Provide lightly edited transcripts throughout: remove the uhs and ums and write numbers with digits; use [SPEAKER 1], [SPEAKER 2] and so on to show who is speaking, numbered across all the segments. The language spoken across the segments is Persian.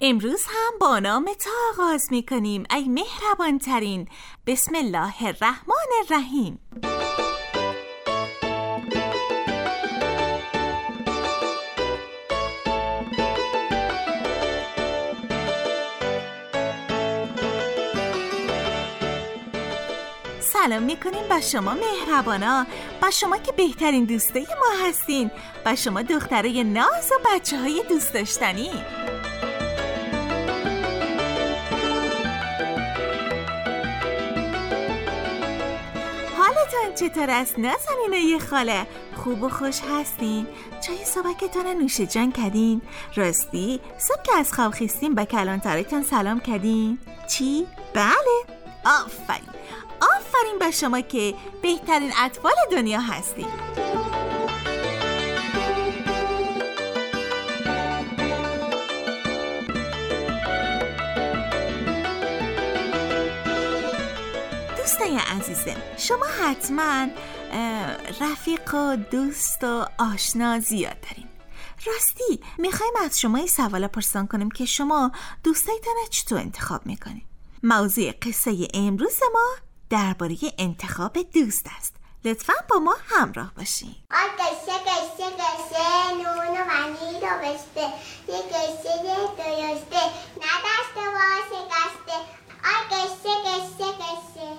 [SPEAKER 1] امروز هم با نام تو آغاز میکنیم ای مهربان ترین. بسم الله الرحمن الرحیم. سلام میکنیم با شما مهربانا، با شما که بهترین دوستای ما هستین، با شما دخترای ناز و بچه های دوست داشتنی. حالتون چطور است نازنینای خاله؟ خوب و خوش هستین؟ چای صبحتون رو نوش جان کردین؟ راستی صبح که از خواب خیستین به کلانترتون سلام کردین؟ چی؟ بله؟ آفرین به شما که بهترین اطفال دنیا هستین. دوستای عزیزم، شما حتما رفیق و دوست و آشنا زیاد دارین. راستی میخوایم از شما این سوالا پرسان کنیم که شما دوستایتون چطور انتخاب میکنین؟ موضوع قصه امروز ما درباره انتخاب دوست است. لطفاً با ما همراه باشین.
[SPEAKER 2] قصه نون و وانیل رو بسته، یه قصه درسته ندسته و شکسته. قصه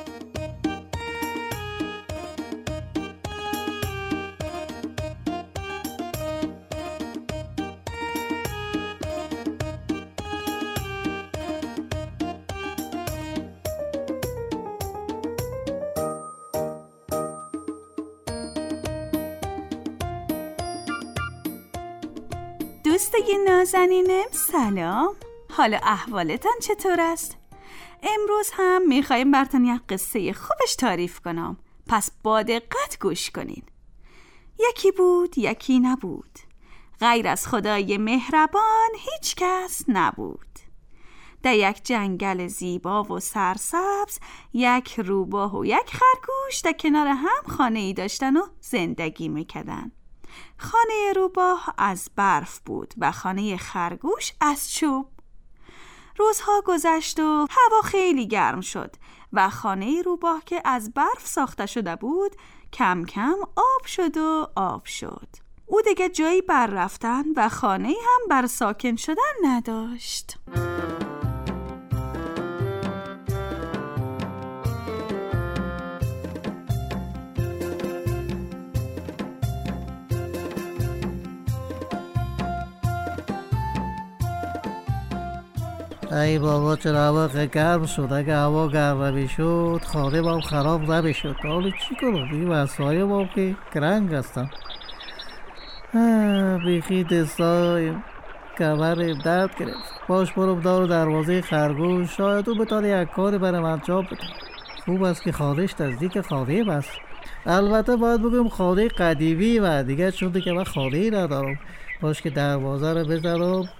[SPEAKER 3] دوستای نازنینم سلام، حالا احوالتان چطور است؟ امروز هم میخوایم براتون یک قصه خوبش تعریف کنم، پس با دقت گوش کنین. یکی بود یکی نبود، غیر از خدای مهربان هیچ کس نبود. در یک جنگل زیبا و سرسبز یک روباه و یک خرگوش در کنار هم خانه ای داشتن و زندگی میکردن. خانه روباه از برف بود و خانه خرگوش از چوب. روزها گذشت و هوا خیلی گرم شد و خانه روباه که از برف ساخته شده بود کم کم آب شد. او دیگه جایی بر رفتن و خانه هم بر ساکن شدن نداشت.
[SPEAKER 4] ای بابا چرا هوا گرم شد؟ اگه هوا گرم نمیشد خانه ما خراب نمیشد. حالا چی کنم؟ این وسایل ما که گرنگ هستن. بیخی دستایم کمرم درد گرفت. باش برم دار دروازه خرگوش، شاید او بتونه یک کاری برام انجام بده. خوب است که خانهش نزدیک خانه است. البته باید بگم خانه قدیمی و دیگه، چون دیگه من خانه‌ای ندارم. باش که دروازه رو بزنم.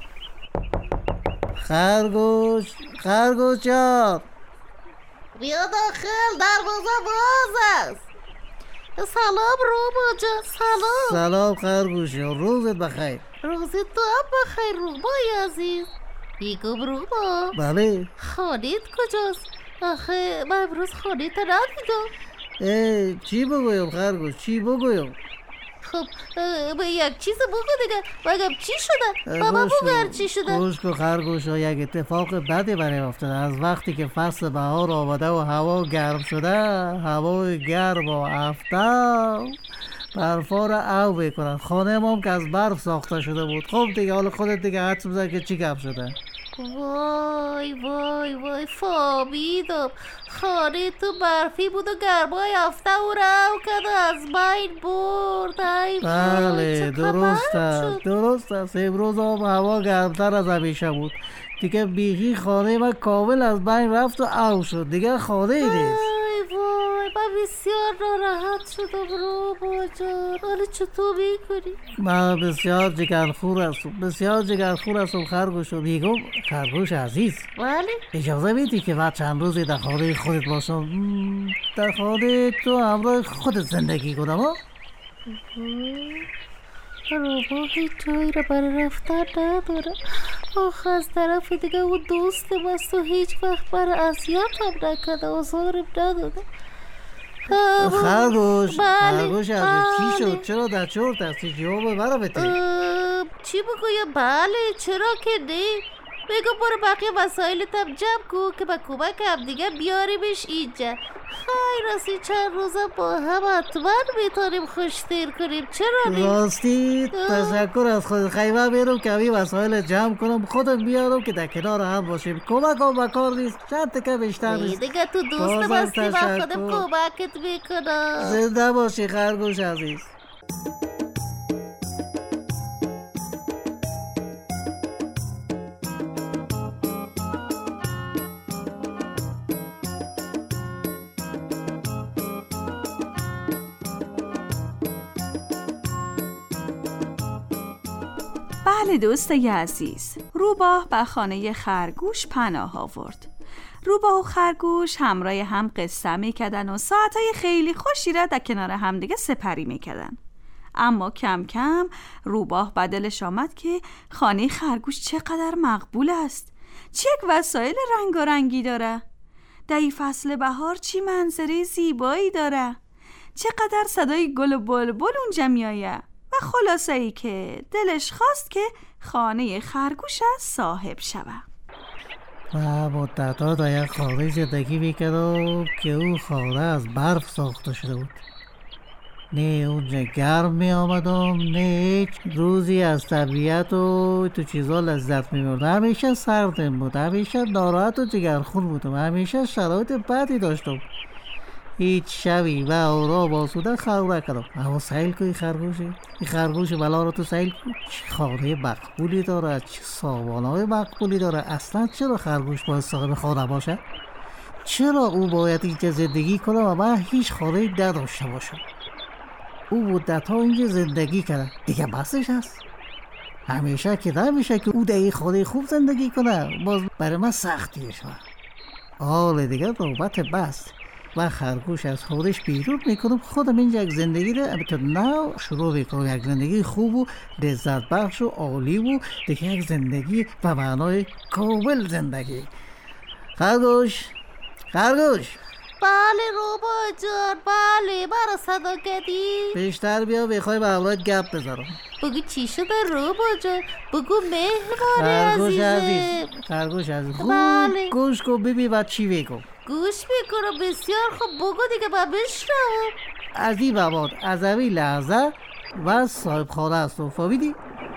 [SPEAKER 4] خرگوش جان
[SPEAKER 5] بیا داخل، دروازه باز است. سلام روبا جان.
[SPEAKER 4] سلام خرگوش جان، روزت بخیر.
[SPEAKER 5] روزت تو هم بخیر روبای عزیز. بیگم روبا،
[SPEAKER 4] بله
[SPEAKER 5] خانهت کجاست؟ آخه من امروز خانهت ندیدم.
[SPEAKER 4] چی بگویم خرگوش، چی بگویم؟
[SPEAKER 5] خب یک چیز بگو دیگه، بگم چی شده؟ بابا بگر چی شده؟
[SPEAKER 4] گوش کن خرگوش، یک اتفاق بدی برای افتاده. از وقتی که فصل بهار آمده و هوا گرم شده، هوا گرم و آفتاب برفا را او میکنن. خانه ما هم که از برف ساخته شده بود. خب دیگه حالا خودت دیگه حدس بزن که چی گپ شده.
[SPEAKER 5] وای فهمیدم. خانه تو برفی بود و گرمای هفته او رو کرد و از بین برد.
[SPEAKER 4] بله درست است. امروز هم هوا گرمتر از همیشه بود دیگه. بیخی خانه من کامل از بین رفت و او شد. دیگه خانه ای نیست.
[SPEAKER 5] من بسیار ناراحت شدم روبا جان. حالا چطور میکنی؟
[SPEAKER 4] من بسیار جگرخور هستم خرگوش. و میگم خرگوش عزیز،
[SPEAKER 5] بله؟
[SPEAKER 4] اجازه میدی که بعد چند روزی در خانه خودت باشم؟ در خانه تو همراه خودت زندگی کنم ها؟
[SPEAKER 5] روبا هیچ جایی رو برای رفتن نداره. آخه از طرف دیگه اون دوست مست و هیچ وقت برای اذیتم نکرده، آزارم نداده.
[SPEAKER 4] خرگوش
[SPEAKER 5] بله.
[SPEAKER 4] از چی شد؟ چرا در چرت هستی؟ جواب مرا بده.
[SPEAKER 5] چی بگویم؟ بله چرا که نه. بگو برو بقیه وسایلتم جمع کن که با کمک هم دیگه بیاریمش اینجا. خیر راستی چند روزم با هم حتما میتونیم خوشتیر کنیم. چرا نه؟
[SPEAKER 4] راستی تشکر از خود. خیمه میرم که همین وسایل جمع کنم، خودم بیارم که در کنار هم باشیم. کمک هم بکار نیست، چند تکه بیشتر نیست.
[SPEAKER 5] دیگه تو دوست بستی من خودم کمکت میکنم.
[SPEAKER 4] زنده باشی خرگوش عزیز.
[SPEAKER 3] بله دوستای عزیز، روباه به خانه خرگوش پناه آورد. روباه و خرگوش همراه هم قصه میکردن و ساعتهای خیلی خوشی را در کنار همدیگه سپری میکردن. اما کم کم روباه به دلش آمد که خانه خرگوش چقدر مقبول است، چه یک وسایل رنگارنگی داره، در این فصل بهار چی منظره زیبایی داره، چقدر صدای گل و بلبل اونجا میآید. و خلاصه ای که دلش خواست که خانه خرگوش صاحب شود.
[SPEAKER 4] و مدت‌ها در یک خانه زندگی میکردم که اون خانه از برف ساخته شده بود. نه اونجا گرم میآمدم، نه هیچ روزی از طبیعت و تو چیزا لذت میبردم. همیشه سردم بود، همیشه ناراحت و جگرخون بودم، همیشه شرایط بدی داشتم. هیچ شبی و آرام آسوده خواب نکردم. اما سیل کن این خرگوش بلا رو تو سیل کن. چه خانه مقبولی داره، چه سامانهای مقبولی داره. اصلا چرا خرگوش باید صاحب خانه باشه؟ چرا او باید اینجا زندگی کنه و من هیچ خانه نداشته باشم؟ او مدت‌ها اینجا زندگی کرده، دیگه بسش هست. همیشه که نمیشه که او در این خانه خوب زندگی کنه، باز برای من سختی شد. حالا دیگه نوبت بس. و خرگوش از خودش بیرون میکنم، خودم اینجا یک زندگی رو البته نو شروع میکنم، یک زندگی خوب و لذت بخش و عالی و دیگه یک زندگی به معنای کامل زندگی. خرگوش
[SPEAKER 5] بله روباه جان، بله مرا صدا کردی؟
[SPEAKER 4] بیشتر بیا بخوای به اولاد گپ بذارم.
[SPEAKER 5] بگو چی شده روباه جان؟ بگو مهربان عزیزم.
[SPEAKER 4] خرگوش عزیز خوب
[SPEAKER 5] بله.
[SPEAKER 4] گوش کن ببین بعد چی بگم.
[SPEAKER 5] گوش میکنم بسیار خوب، بگو دیگه من بشنوم.
[SPEAKER 4] از این بابات از این لحظه و صاحب خانه هستم، فهمیدی؟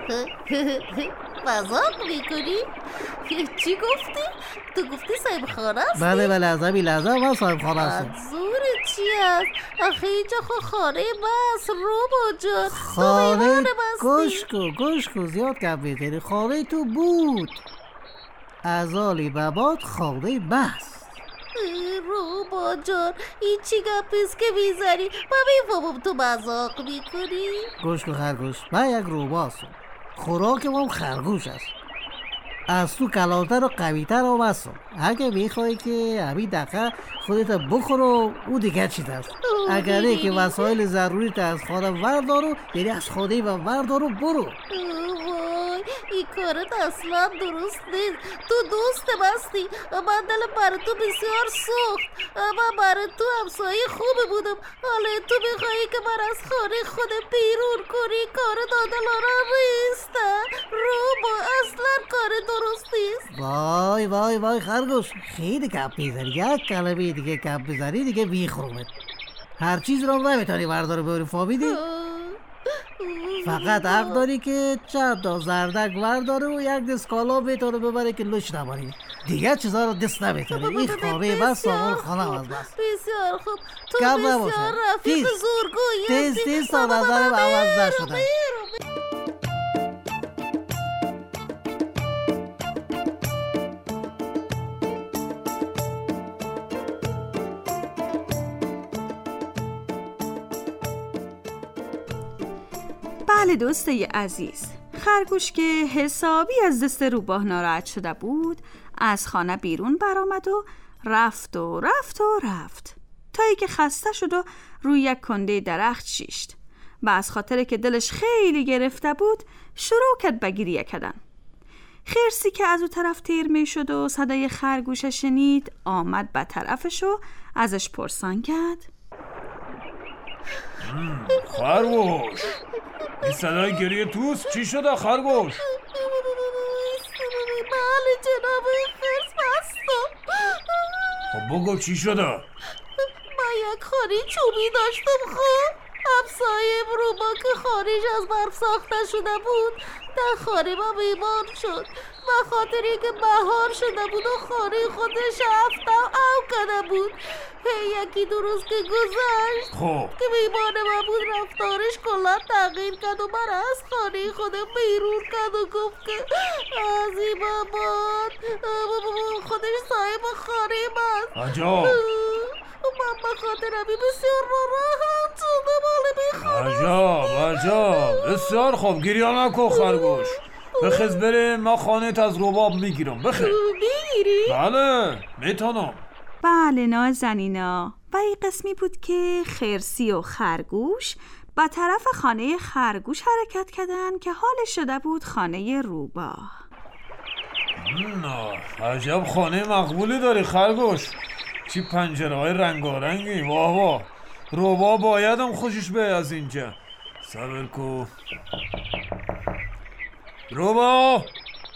[SPEAKER 5] مذاق میکنی؟ چی گفتی؟ تو گفتی صاحب خانه هستی؟
[SPEAKER 4] بله از این لحظه و صاحب خانه هستم.
[SPEAKER 5] منظورت چی است؟ آخه اینجا خانه بس روباه جان.
[SPEAKER 4] خانه گوش کن زیاد گپ میزنی. خانه تو بود، از آلی بابات خانه بس.
[SPEAKER 5] روباه جان این چی گپیست که میزنی؟ من میفهمم تو مذاق میکنی.
[SPEAKER 4] گوش کن خرگوش، من یک روباه هستم، خوراکم هم خرگوش است. از تو کلانتر و قویتر هم هستم. اگه میخوایی که همین دقیقه خودت بخورو او دیگه چیز است. اگر نه که وسایل ضروری از خانه وردارو، یعنی از خانه و وردارو برو.
[SPEAKER 5] این کارت اصلا درست نیست. تو دوست بستی و من دلم برای تو بسیار سوخت. من برای تو همسایه خوبه بودم، حالا تو میخوایی که من از خانه خودم بیرون کنی. کارت عادلانه نیست روباه، اصلا کار درست نیست.
[SPEAKER 4] وای خرگوش، خیلی گپ میزنی. یک کلمه دیگه گپ بزنی دیگه میخورمت. هر چیز رو نمیتونی برداری ببری، فهمیدی؟ فقط حق داری که چند تا زردک برداره و یک دست کالا بتونه ببره که لش نباری. دیگه چیزا رو دست نمیتونه. این خانه بس سامان خانه از بس.
[SPEAKER 5] بسیار خوب، تو بسیار رفیق زورگویی هستی.
[SPEAKER 4] تیز تا نظرم عوض نشده.
[SPEAKER 3] بله دوستای عزیز، خرگوش که حسابی از دست روباه ناراحت شده بود از خانه بیرون برآمد و رفت تا ای که خسته شد و روی یک کنده درخت شیشت و از خاطر که دلش خیلی گرفته بود شروع کرد به گریه کردن. خرسی که از او طرف تیر می شد و صدای خرگوش شنید، آمد به طرفش و ازش پرسان کرد:
[SPEAKER 6] خرگوش، این صدای گریه توست؟ چی شده خرگوش؟
[SPEAKER 5] بله جناب خرس بستم.
[SPEAKER 6] خب بگو چی شده؟
[SPEAKER 5] من یک خانه چوبی داشتم، خب همسایه‌ام روبا که خانه‌اش از برف ساخته شده بود در خانه ما بیمار شد. به خاطری که بهار شده بود و خانه خودش هفته او کرده بود. یکی دو روز که گذشت که بیمار ما بود، رفتارش کلا تغییر کرد و من از خانه خودم بیرون کرد و گفت که از این بعد خودش صاحب خانه من.
[SPEAKER 6] عجب.
[SPEAKER 5] من به خاطر همین بسیار ناراحت شدم.
[SPEAKER 6] عجب. بسیار خوب، گریه نکن خرگوش. بخیز بریم، من خانه‌ت از رباب میگیرم. بخیز.
[SPEAKER 5] میگیری؟
[SPEAKER 6] بله میتونم.
[SPEAKER 3] بله نازنینا، و این قسمی بود که خرسی و خرگوش به طرف خانه خرگوش حرکت کردن که حالش شده بود خانه روبا.
[SPEAKER 6] عجب خانه مقبولی داری خرگوش. چی پنجره‌های رنگارنگی. واه واه، روبا بایدم خوشش بیاد از اینجا. صبر کو. روبا.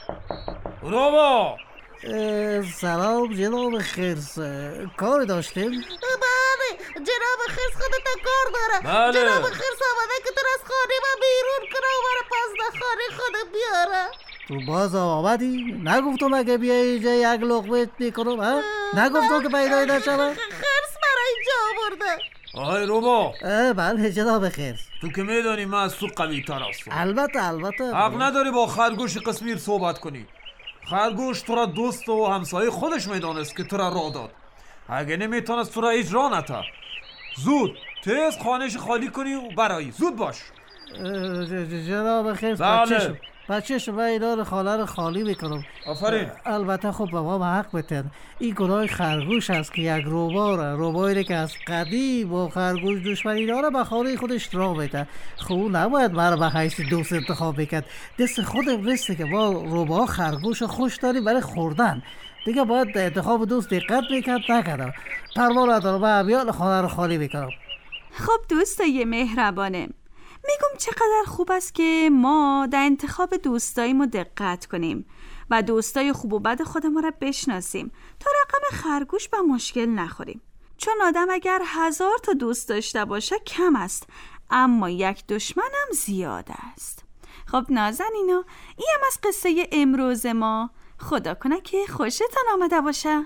[SPEAKER 4] سلام جناب خرس، کار داشتیم؟
[SPEAKER 5] بله جناب خرس، خودت کار داره.
[SPEAKER 6] بله.
[SPEAKER 5] جناب خرس آمده که تو از خانه من بیرون کنه و من پس در خانه خودم بیاره.
[SPEAKER 4] تو باز آمدی؟ نگفتم اگه بیایی اینجا یک لقمه میکنم ها؟ نگفتم که پیدا نشود؟
[SPEAKER 5] خرس برای اینجا آورده.
[SPEAKER 6] آهای روبا.
[SPEAKER 4] بله جناب خرس.
[SPEAKER 6] تو که میدانی من از تو قوی تر هستم.
[SPEAKER 4] البته
[SPEAKER 6] حق نداری با خرگوش قسمیر صحبت کنی. خرگوش تو را دوست و همسایه خودش میدانست که تو را راه داد. اگه نمیتونست تو را اجرا نتا. زود تیز خانهش خالی کنی و برایی. زود باش.
[SPEAKER 4] جناب خرس.
[SPEAKER 6] بله.
[SPEAKER 4] بچه‌ش من اینا رو خالی میکنم.
[SPEAKER 6] آفرین.
[SPEAKER 4] البته خب به ما حق بتن. این گناه خرگوش هست که یک روبایی که از قدیم با خرگوش دشمنی داره به خانه خودش راه بده. خب نباید من رو به حیث دوست انتخاب بکرد. دست خودم رسته که ما روبا خرگوش خوش داریم برای خوردن. دیگه باید انتخاب دوست دقت میکرد نکردم. پروا ندارم، من همیان خانه رو خالی میکنم.
[SPEAKER 3] خب دوستای مهربانم، میگم چقدر خوب است که ما در انتخاب دوستاییمو دقت کنیم و دوستای خوب و بد خودمون رو بشناسیم تا رقم خرگوش به مشکل نخوریم. چون آدم اگر 1000 تا دوست داشته باشه کم است، اما یک دشمن هم زیاد است. خب نازنینا، این هم از قصه امروز ما. خدا کنه که خوشتان آمده باشه.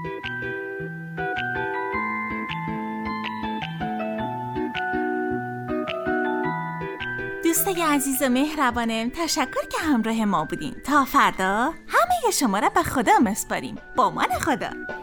[SPEAKER 1] دوستای عزیز و مهربانم، تشکر که همراه ما بودین. تا فردا همه شما را به خدا مسپاریم. با من خدا.